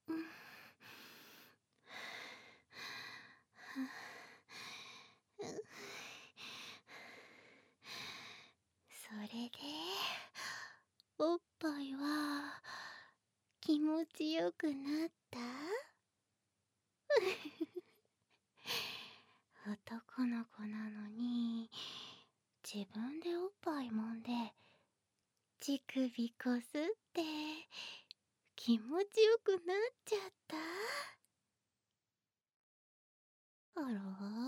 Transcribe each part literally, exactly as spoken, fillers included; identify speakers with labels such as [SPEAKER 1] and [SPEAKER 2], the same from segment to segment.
[SPEAKER 1] それでおっぱいは気持ちよくなった？男の子なのに自分でおっぱい揉んで乳首こすって気持ちよくなっちゃった？あら、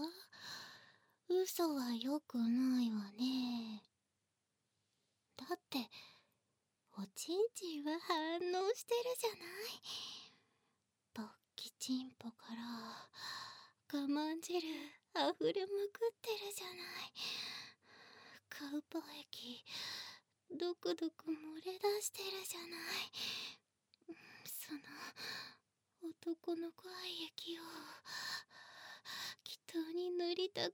[SPEAKER 1] 嘘はよくないわね。だっておちんちんは反応してるじゃない。勃起チンポから我慢汁あふれまくってるじゃない。カウパー液どくどく漏れ出してるじゃない。その男の子愛液を祈祷に塗りたくって、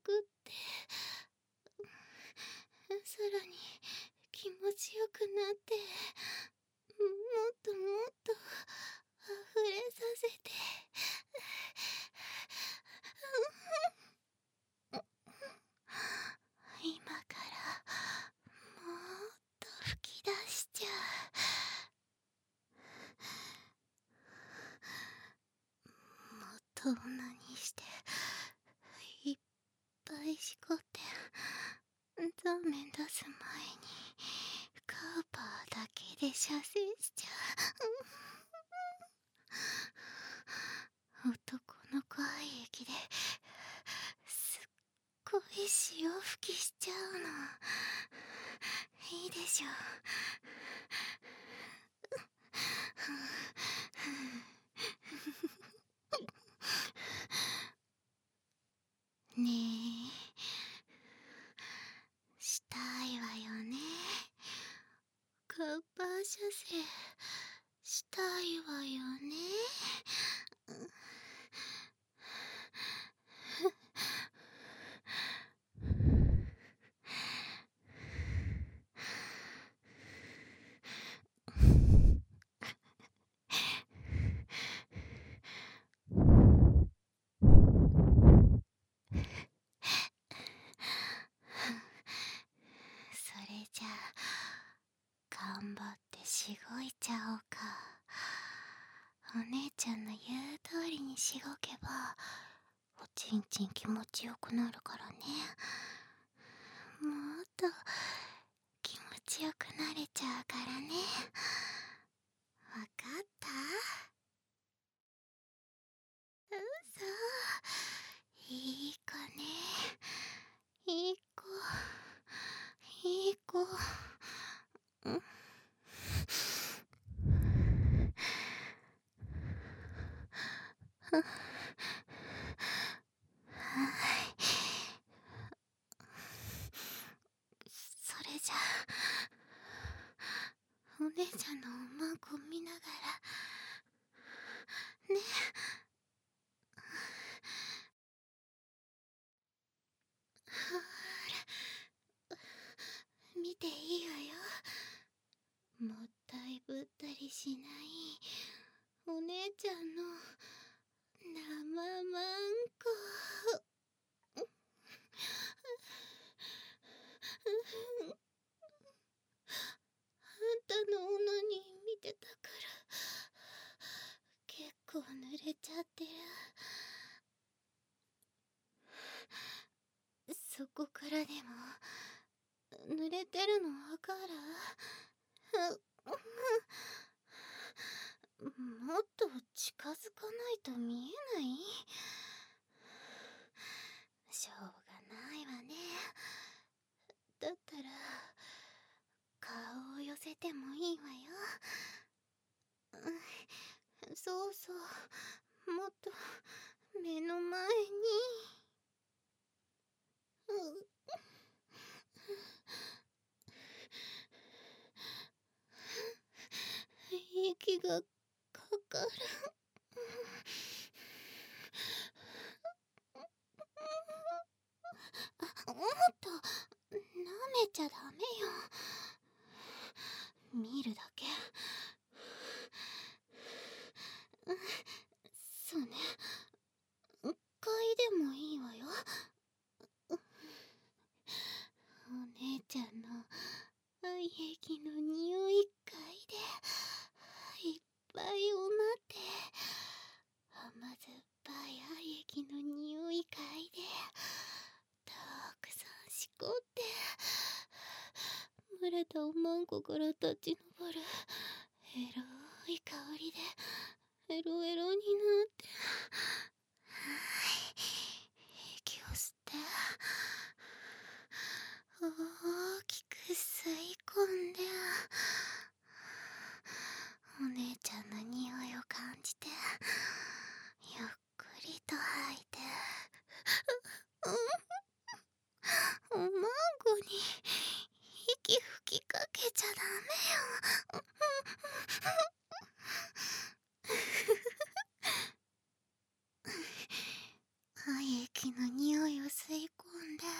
[SPEAKER 1] さらに気持ちよくなって、もっともっと溢れさせて。今からもっと吹き出しちゃう。もっと女にしていっぱいしこってザーメン出す前にカウパーだけで射精しちゃう。男の子愛液ですっごい潮吹きしちゃうの。いいでしょ。ねえ、したいわよね。カウパー射精したいわよね。それじゃあ頑張ってしごいちゃおうか。お姉ちゃんの言う通りにしごけばおちんちん気持ちよくなるからね。もっと気持ちよくなれちゃうからね。わかった？うそ、いい子ね。いい子いい子。うんそれじゃあお姉ちゃんのおまんこ見ながらね。ほら見ていいわよ。もったいぶったりしないお姉ちゃんの生まんこ。あんたのオナニー見てたから結構濡れちゃってる。そこからでも濡れてるのわかる？もっと近づかないと見えない？しょうがないわね。だったら顔を寄せてもいいわよ。そうそう、もっと目の前に。息がかかる。あ、もっと舐めちゃダメよ。見るだけ。 立ち上るエロい香りでエロエロになって、息を吸って大きく吸い込んで、お姉ちゃんの匂いを感じてゆっくりと吐いて、おまんごに息吹きかけちゃダメよ。廃液の匂いを吸い込んで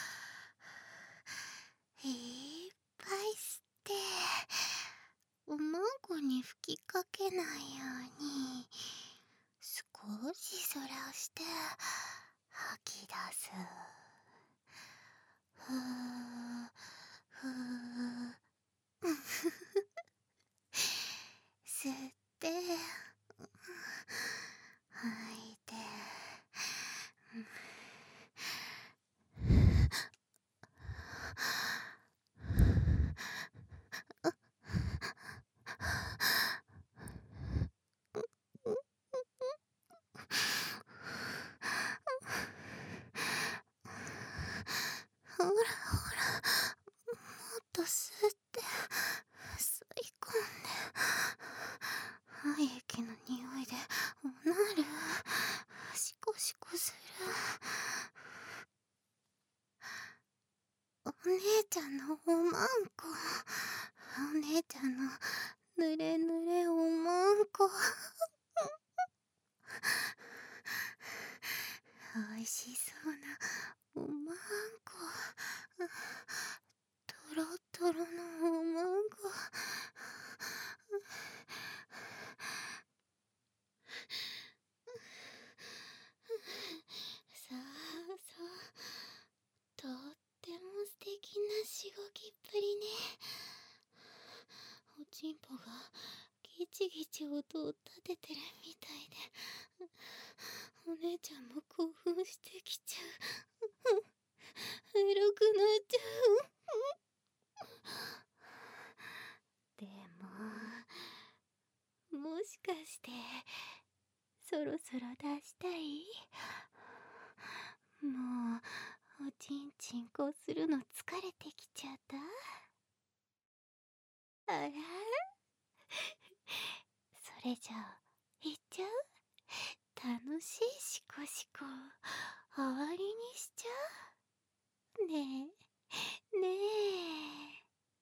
[SPEAKER 1] いっぱい吸って、おまんこに吹きかけないように少しそらして吐き出す。ふーふー吸って吐いて、ほらほら、もっと吸って吸い込んで、廃液の匂いでおなる、シコシコする。お姉ちゃんのおまんこ、お姉ちゃんのぬれぬれおまんこ、おいしそうなおまんこ、とろとろのおまんこ、そうそう、とっても素敵なしごきっぷりね。おちんぽがギチギチ音を立ててるみたいで、お姉ちゃんも興奮してきちゃう。エロくなっちゃう。でも、もしかしてそろそろ出したい？もうおちんちんこするの疲れてきちゃった？あら？それじゃあいっちゃう？楽しいシコシコ終わりにしちゃう？ねえねえ。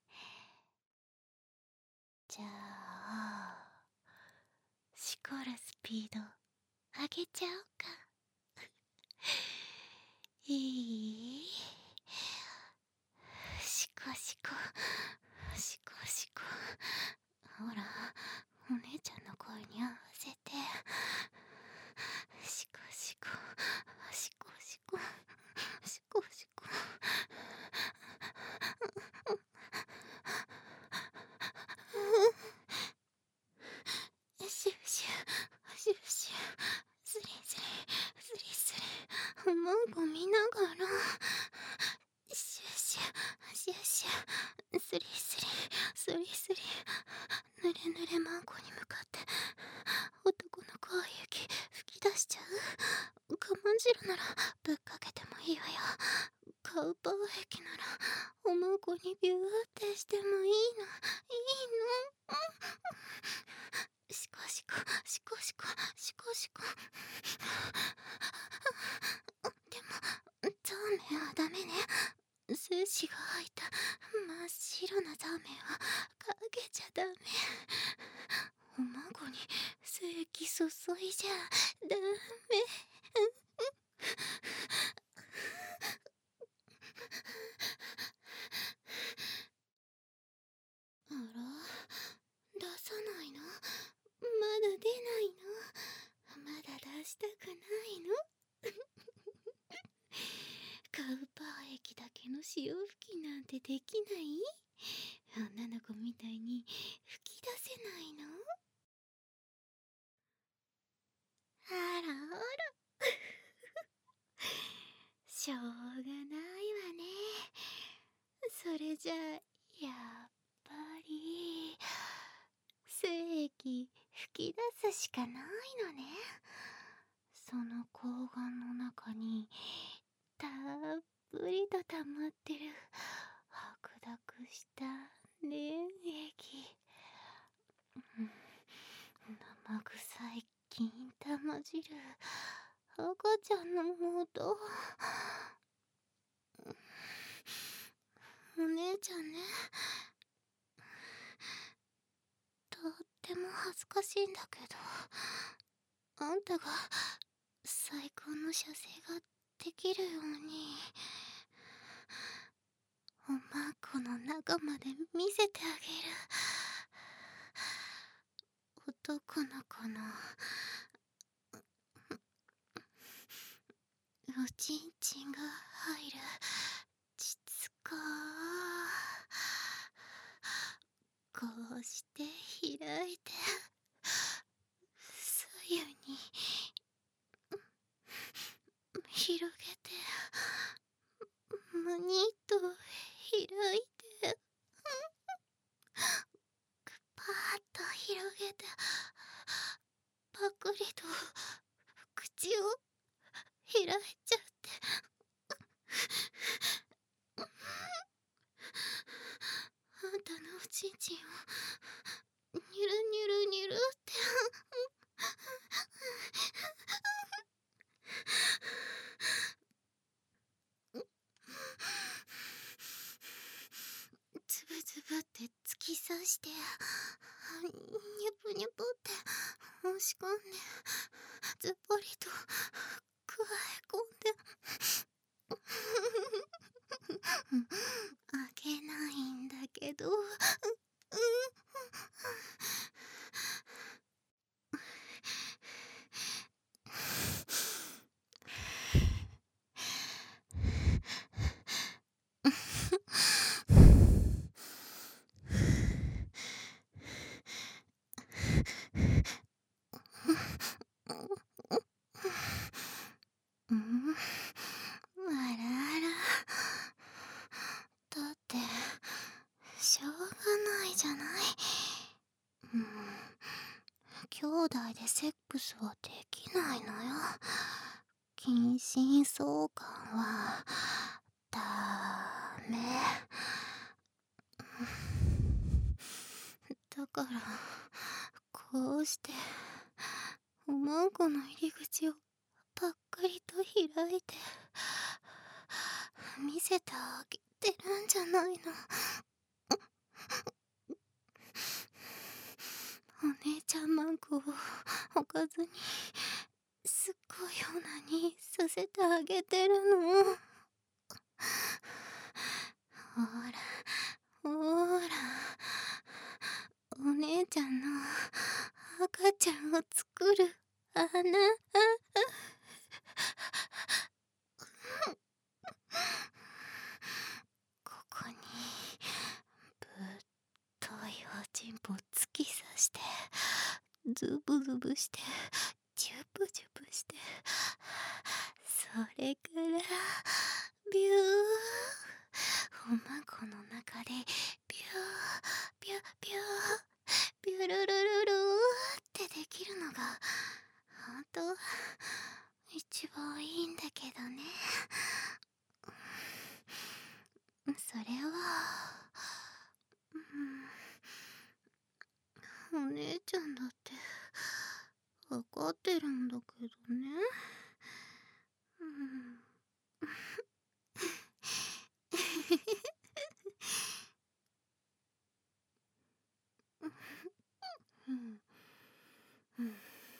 [SPEAKER 1] じゃあしこるスピード上げちゃおうか。いい？シコシコシコシコ、ほらお姉ちゃんの声に合わせて、シコシコシコシコシコシコ、シュシュシュシュ、スリスリスリスリ、おまんこ見ながら、シュシュシュシュ、スリスリスリスリ、ぬれぬれまんこに向かって男の子液吹き出しちゃう？我慢汁ならぶっかけてもいいわよ。カウパー液ならおまんこにビューってしてもいいのいいの？シコシコシコシコシコシコ。でもザーメンはダメね。精子が入った真っ白なザーメンはかけちゃダメ。おまんこに精液注いじゃダメ。あら、出さないの？まだ出ないの？まだ出したくないの？カウパー液だけの潮吹きなんてできない？女の子みたいに吹き出せないの？あらあらしょうがないわね。それじゃあやっぱり息吹き出すしかないのね。その睾丸の中にたっぷりと溜まってる白濁した粘液、うん生臭い金玉汁、赤ちゃんのもと。お姉ちゃんね、とっても恥ずかしいんだけど、あんたが最高の射精ができるようにおまんこの中まで見せてあげる。男の子のおちんちんが入る膣か。こうして開いて左右に広げてむにっと開いてパーッと広げてパクリと口を開いちゃって、あんたのおちんちんをニュルニュルニュルってつぶつぶって突き刺してニュプニュプって押し込んでずっぽりとくわえ込んで開けないんだけど、うん、あらあら、だってしょうがないじゃない。うん、兄弟でセックスはできないのよ。近親相関はダメ。だからこうしておまんこの入り口をぱっかりと開いて見せてあげてるんじゃないの。お姉ちゃんマンコをおかずにすっごいオナニーさせてあげてるの。ほらほら、お姉ちゃんの赤ちゃんを作る穴。ここにぶっといおちんぽ突き刺してズブズブしてジュブジュブして、それからビュー、おまんこの中でビュービュービュービュルルルルーってできるのがほんと一番いいんだけどね。それは、うん、お姉ちゃんだってわかってるんだけどね。うん、うんうん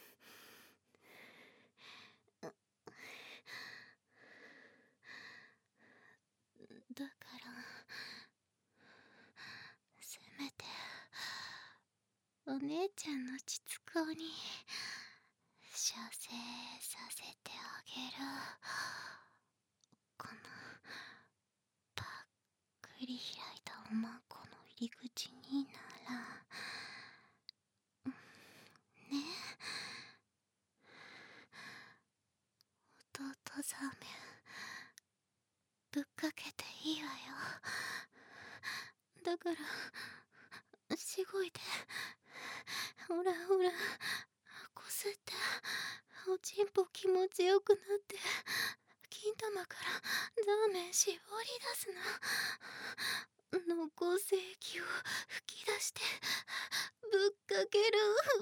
[SPEAKER 1] だからせめてお姉ちゃんの膣口に射精させてあげる。このぱっくり開いたおまんこの入り口にならね。弟ザメぶっかけていいわよ。だからしごいてほらほら、こすって。おちんぽ気持ちよくなって、金玉からザーメン絞り出すの。濃厚精液を吹き出してぶっかける。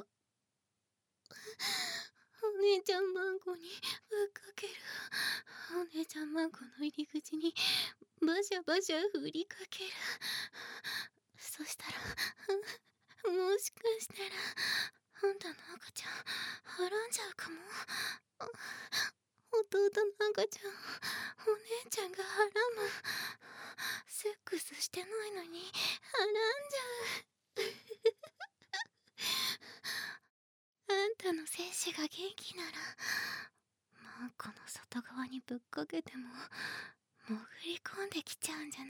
[SPEAKER 1] お姉ちゃんマンゴにぶっかける。お姉ちゃんマンゴの入り口にバシャバシャ振りかける。そしたらもしかしたらあんたの赤ちゃんはらんじゃうかも。弟の赤ちゃんお姉ちゃんがはらむ。セックスしてないのにはらんじゃう。あんたの精子が元気ならマンコの外側にぶっかけても潜り込んできちゃうんじゃない？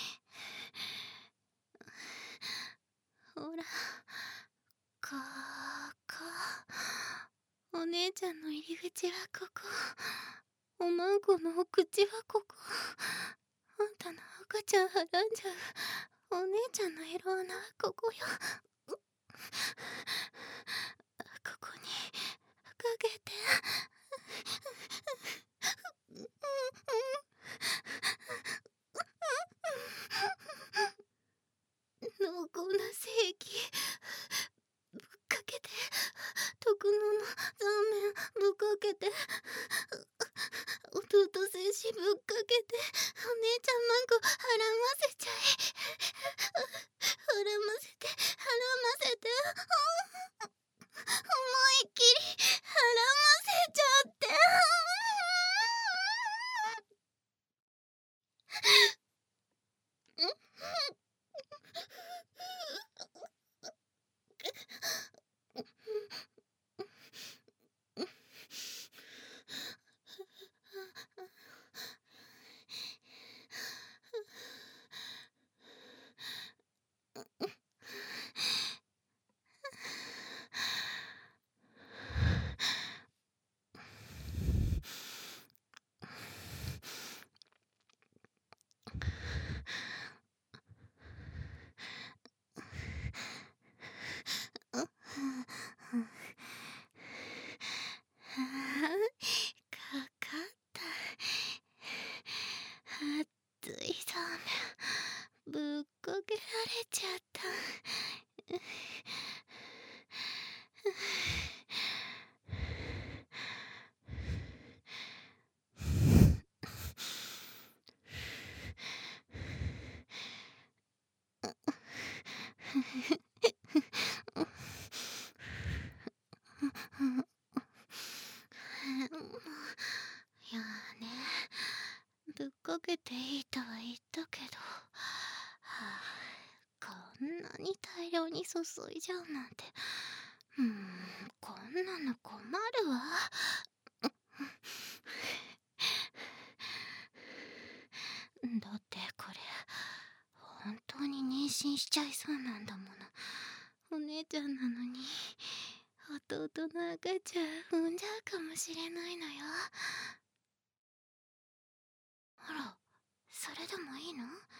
[SPEAKER 1] ほら、ここ。お姉ちゃんの入り口はここ。おまんこのお口はここ。あんたの赤ちゃんはらんじゃう。お姉ちゃんのエロ穴はここよ。ここにかけて。濃厚な精液ぶっかけて。特濃のザーメンぶっかけて。弟精子ぶっかけて。お姉ちゃんマンコはらませちゃえ。はらませてはらませて。思いっきりはらませちゃって。かかった。熱いザーメンぶっかけられちゃった。いやーね、ぶっかけていいとは言ったけど、はあ、こんなに大量に注いじゃうなんて、うーん、こんなの困るわ。だってこれ本当に妊娠しちゃいそうなんだもの。お姉ちゃんなのに弟の赤ちゃん産んじゃうかもしれないのよ。あら、それでもいいの？